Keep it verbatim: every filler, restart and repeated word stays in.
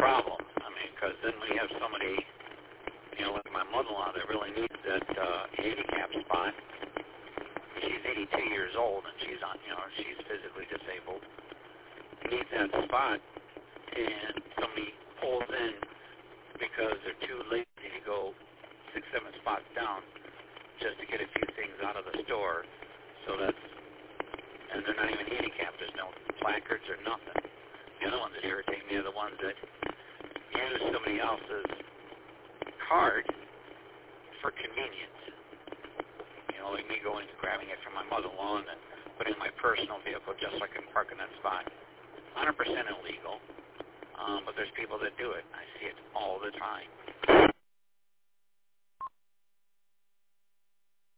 problem. I mean, because then we have somebody, you know, like my mother-in-law that really needs that uh, handicap spot. She's eighty-two years old, and she's on, you know, she's physically disabled. Needs that spot, and somebody pulls in because they're too lazy to go six, seven spots down just to get a few things out of the store. So that's, and they're not even handicapped. There's no placards or nothing. The other ones that irritate me are the ones that use somebody else's card for convenience. You know, like me going and grabbing it from my mother-in-law and then putting it in my personal vehicle just so I can park in that spot. one hundred percent illegal, um, but there's people that do it. I see it all the time.